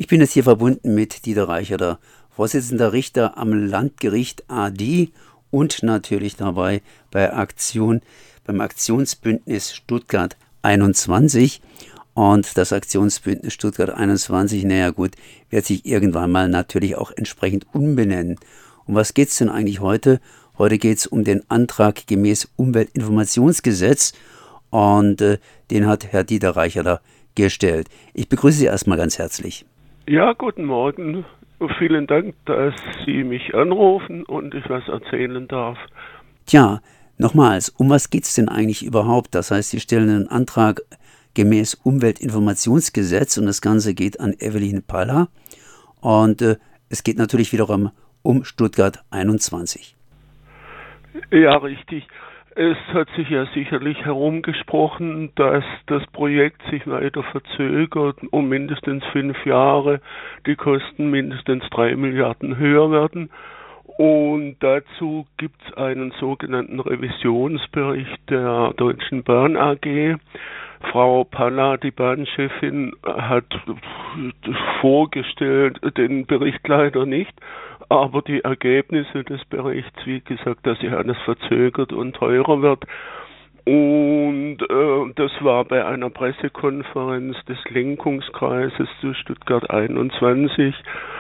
Ich bin jetzt hier verbunden mit Dieter Reicherter, Vorsitzender Richter am Landgericht AD und natürlich dabei beim Aktionsbündnis Stuttgart 21. Und das Aktionsbündnis Stuttgart 21, naja gut, wird sich irgendwann mal natürlich auch entsprechend umbenennen. Um was geht es denn eigentlich heute? Heute geht es um den Antrag gemäß Umweltinformationsgesetz und den hat Herr Dieter Reicherter gestellt. Ich begrüße Sie erstmal ganz herzlich. Ja, guten Morgen. Vielen Dank, dass Sie mich anrufen und ich was erzählen darf. Tja, nochmals, um was geht es denn eigentlich überhaupt? Das heißt, Sie stellen einen Antrag gemäß Umweltinformationsgesetz und das Ganze geht an Evelyn Paller und es geht natürlich wiederum um Stuttgart 21. Ja, richtig. Es hat sich ja sicherlich herumgesprochen, dass das Projekt sich weiter verzögert um mindestens 5 Jahre, die Kosten mindestens 3 Milliarden höher werden. Und dazu gibt es einen sogenannten Revisionsbericht der Deutschen Bahn AG. Frau Paller, die Bahnchefin, hat vorgestellt, den Bericht leider nicht, aber die Ergebnisse des Berichts, wie gesagt, dass sich alles verzögert und teurer wird. Und das war bei einer Pressekonferenz des Lenkungskreises zu Stuttgart 21.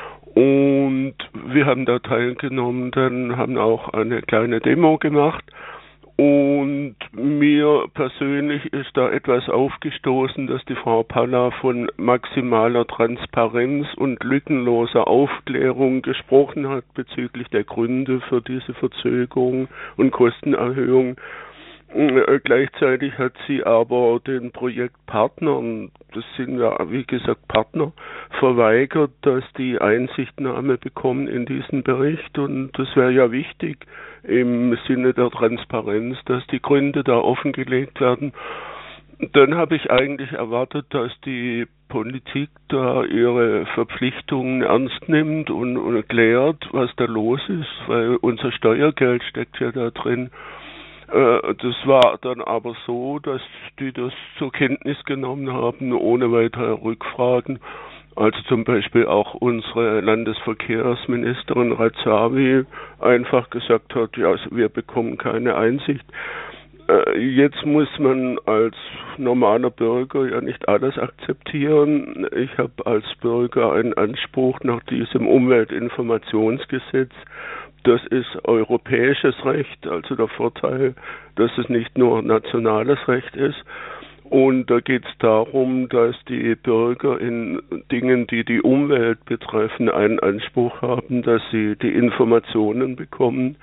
Und wir haben da teilgenommen, dann haben auch eine kleine Demo gemacht. Und mir persönlich ist da etwas aufgestoßen, dass die Frau Paller von maximaler Transparenz und lückenloser Aufklärung gesprochen hat bezüglich der Gründe für diese Verzögerung und Kostenerhöhung. Gleichzeitig hat sie aber den Projektpartnern, das sind ja wie gesagt Partner, verweigert, dass die Einsichtnahme bekommen in diesen Bericht, und das wäre ja wichtig im Sinne der Transparenz, dass die Gründe da offengelegt werden. Dann habe ich eigentlich erwartet, dass die Politik da ihre Verpflichtungen ernst nimmt und erklärt, was da los ist, weil unser Steuergeld steckt ja da drin. Das war dann aber so, dass die das zur Kenntnis genommen haben, ohne weitere Rückfragen. Also zum Beispiel auch unsere Landesverkehrsministerin Razavi einfach gesagt hat, ja, wir bekommen keine Einsicht. Jetzt muss man als normaler Bürger ja nicht alles akzeptieren. Ich habe als Bürger einen Anspruch nach diesem Umweltinformationsgesetz. Das ist europäisches Recht, also der Vorteil, dass es nicht nur nationales Recht ist. Und da geht es darum, dass die Bürger in Dingen, die die Umwelt betreffen, einen Anspruch haben, dass sie die Informationen bekommen.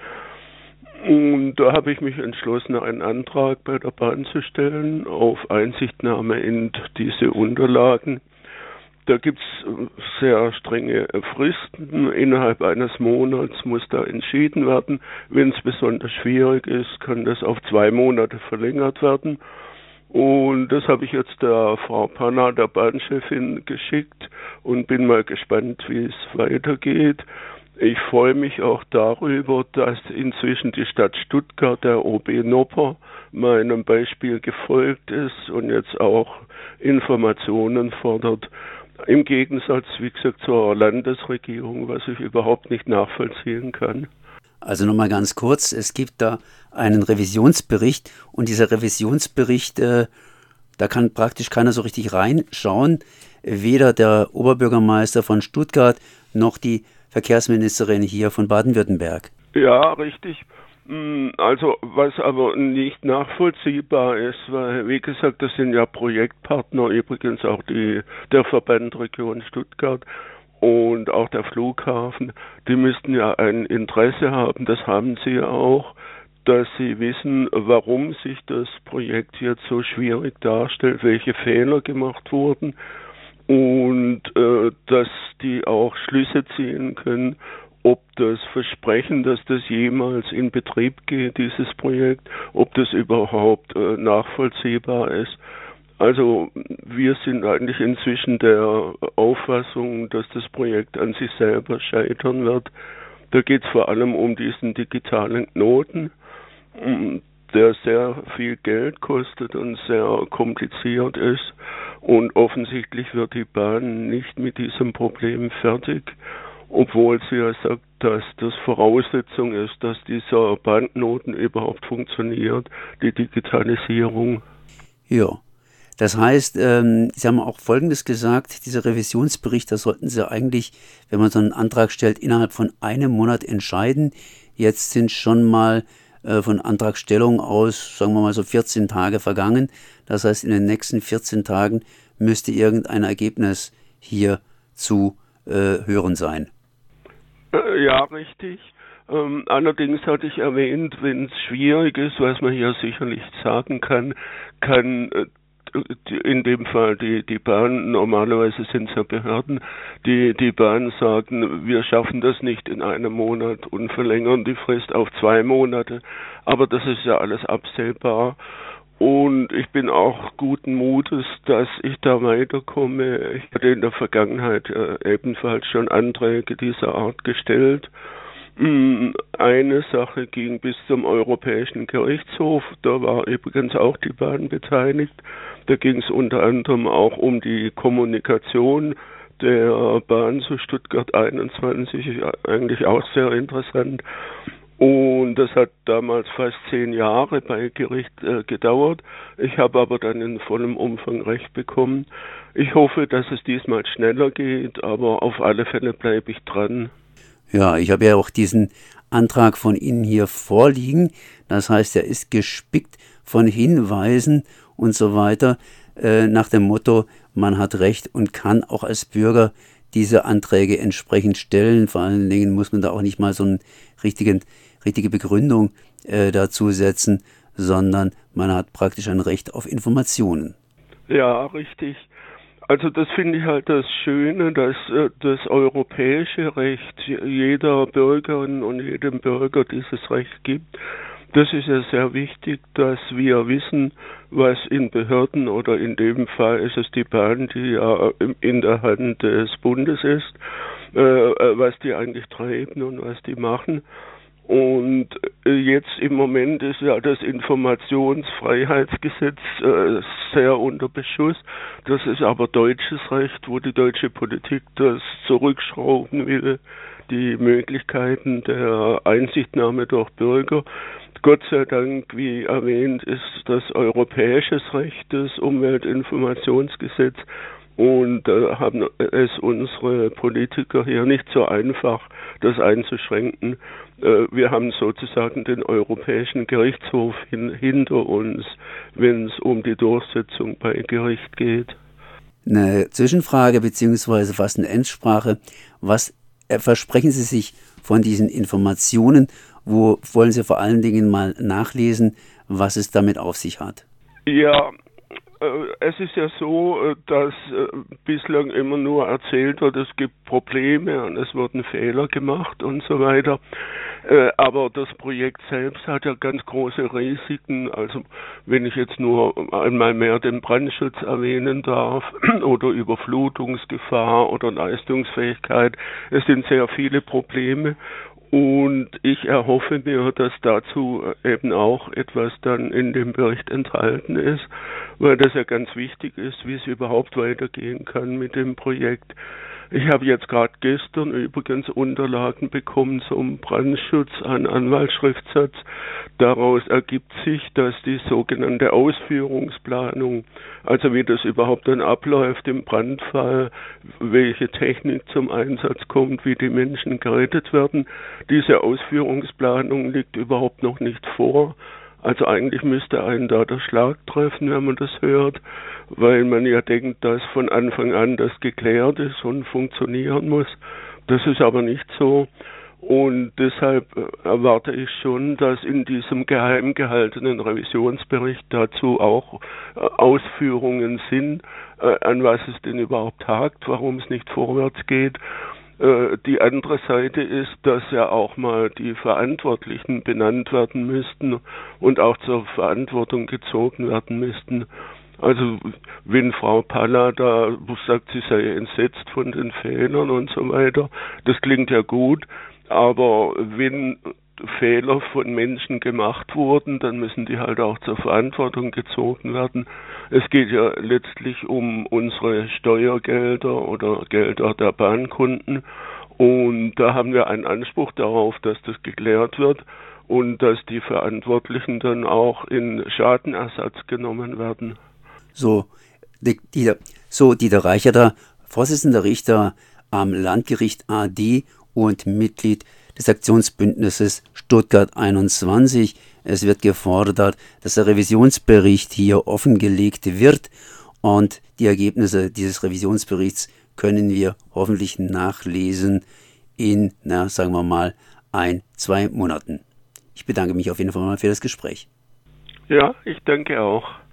Und da habe ich mich entschlossen, einen Antrag bei der Bahn zu auf Einsichtnahme in diese Unterlagen. Da gibt es sehr strenge Fristen. Innerhalb eines Monats muss da entschieden werden. Wenn es besonders schwierig ist, kann das auf 2 Monate verlängert werden. Und das habe ich jetzt der Frau Paller, der Bahnchefin, geschickt und bin mal gespannt, wie es weitergeht. Ich freue mich auch darüber, dass inzwischen die Stadt Stuttgart, der OB Nopper, meinem Beispiel gefolgt ist und jetzt auch Informationen fordert. Im Gegensatz, wie gesagt, zur Landesregierung, was ich überhaupt nicht nachvollziehen kann. Also nochmal ganz kurz, es gibt da einen Revisionsbericht und dieser Revisionsbericht, da kann praktisch keiner so richtig reinschauen, weder der Oberbürgermeister von Stuttgart noch die Verkehrsministerin hier von Baden-Württemberg. Ja, richtig. Also was aber nicht nachvollziehbar ist, weil wie gesagt, das sind ja Projektpartner, übrigens auch der Verband Region Stuttgart und auch der Flughafen, die müssten ja ein Interesse haben, das haben sie ja auch, dass sie wissen, warum sich das Projekt jetzt so schwierig darstellt, welche Fehler gemacht wurden und dass die auch Schlüsse ziehen können, ob das Versprechen, dass das jemals in Betrieb geht, dieses Projekt, ob das überhaupt nachvollziehbar ist. Also wir sind eigentlich inzwischen der Auffassung, dass das Projekt an sich selber scheitern wird. Da geht es vor allem um diesen digitalen Knoten, der sehr viel Geld kostet und sehr kompliziert ist. Und offensichtlich wird die Bahn nicht mit diesem Problem fertig, obwohl sie ja sagt, dass das Voraussetzung ist, dass dieser Banknoten überhaupt funktioniert, die Digitalisierung. Ja. Das heißt, Sie haben auch Folgendes gesagt, dieser Revisionsbericht, da sollten Sie eigentlich, wenn man so einen Antrag stellt, innerhalb von einem Monat entscheiden. Jetzt sind schon mal von Antragstellung aus, sagen wir mal so 14 Tage vergangen. Das heißt, in den nächsten 14 Tagen müsste irgendein Ergebnis hier zu hören sein. Ja, richtig. Allerdings hatte ich erwähnt, wenn es schwierig ist, was man hier sicherlich sagen kann, kann in dem Fall die Bahn, normalerweise sind es ja Behörden, die Bahn sagen, wir schaffen das nicht in einem Monat und verlängern die Frist auf 2 Monate. Aber das ist ja alles absehbar. Und ich bin auch guten Mutes, dass ich da weiterkomme. Ich hatte in der Vergangenheit ebenfalls schon Anträge dieser Art gestellt. Eine Sache ging bis zum Europäischen Gerichtshof, da war übrigens auch die Bahn beteiligt. Da ging es unter anderem auch um die Kommunikation der Bahn zu Stuttgart 21, eigentlich auch sehr interessant. Und das hat damals fast 10 Jahre bei Gericht gedauert. Ich habe aber dann in vollem Umfang Recht bekommen. Ich hoffe, dass es diesmal schneller geht, aber auf alle Fälle bleibe ich dran. Ja, ich habe ja auch diesen Antrag von Ihnen hier vorliegen. Das heißt, er ist gespickt von Hinweisen und so weiter, nach dem Motto, man hat Recht und kann auch als Bürger diese Anträge entsprechend stellen. Vor allen Dingen muss man da auch nicht mal so eine richtige Begründung dazu setzen, sondern man hat praktisch ein Recht auf Informationen. Ja, richtig. Also das finde ich halt das Schöne, dass das europäische Recht jeder Bürgerin und jedem Bürger dieses Recht gibt. Das ist ja sehr wichtig, dass wir wissen, was in Behörden oder in dem Fall ist es die Bahn, die ja in der Hand des Bundes ist, was die eigentlich treiben und was die machen. Und jetzt im Moment ist ja das Informationsfreiheitsgesetz sehr unter Beschuss. Das ist aber deutsches Recht, wo die deutsche Politik das zurückschrauben will, die Möglichkeiten der Einsichtnahme durch Bürger. Gott sei Dank, wie erwähnt, ist das europäisches Recht das Umweltinformationsgesetz. Und haben es unsere Politiker hier nicht so einfach, das einzuschränken. Wir haben sozusagen den Europäischen Gerichtshof hinter uns, wenn es um die Durchsetzung bei Gericht geht. Eine Zwischenfrage beziehungsweise fast eine Endsprache. Was versprechen Sie sich von diesen Informationen? Wo wollen Sie vor allen Dingen mal nachlesen, was es damit auf sich hat? Ja, es ist ja so, dass bislang immer nur erzählt wird, es gibt Probleme und es wurden Fehler gemacht und so weiter. Aber das Projekt selbst hat ja ganz große Risiken. Also wenn ich jetzt nur einmal mehr den Brandschutz erwähnen darf oder Überflutungsgefahr oder Leistungsfähigkeit, es sind sehr viele Probleme. Und ich erhoffe mir, dass dazu eben auch etwas dann in dem Bericht enthalten ist, weil das ja ganz wichtig ist, wie es überhaupt weitergehen kann mit dem Projekt. Ich habe jetzt gerade gestern übrigens Unterlagen bekommen zum Brandschutz, einen Anwaltsschriftsatz. Daraus ergibt sich, dass die sogenannte Ausführungsplanung, also wie das überhaupt dann abläuft im Brandfall, welche Technik zum Einsatz kommt, wie die Menschen gerettet werden, diese Ausführungsplanung liegt überhaupt noch nicht vor. Also eigentlich müsste einen da der Schlag treffen, wenn man das hört, weil man ja denkt, dass von Anfang an das geklärt ist und funktionieren muss. Das ist aber nicht so. Und deshalb erwarte ich schon, dass in diesem geheim gehaltenen Revisionsbericht dazu auch Ausführungen sind, an was es denn überhaupt hakt, warum es nicht vorwärts geht. Die andere Seite ist, dass ja auch mal die Verantwortlichen benannt werden müssten und auch zur Verantwortung gezogen werden müssten. Also wenn Frau Palla da sagt, sie sei entsetzt von den Fehlern und so weiter, das klingt ja gut, aber wenn Fehler von Menschen gemacht wurden, dann müssen die halt auch zur Verantwortung gezogen werden. Es geht ja letztlich um unsere Steuergelder oder Gelder der Bahnkunden und da haben wir einen Anspruch darauf, dass das geklärt wird und dass die Verantwortlichen dann auch in Schadenersatz genommen werden. So, Dieter Reicherter, Vorsitzender Richter am Landgericht AD und Mitglied des Aktionsbündnisses Stuttgart 21. Es wird gefordert, dass der Revisionsbericht hier offengelegt wird und die Ergebnisse dieses Revisionsberichts können wir hoffentlich nachlesen in, sagen wir mal, 1-2 Monaten. Ich bedanke mich auf jeden Fall mal für das Gespräch. Ja, ich danke auch.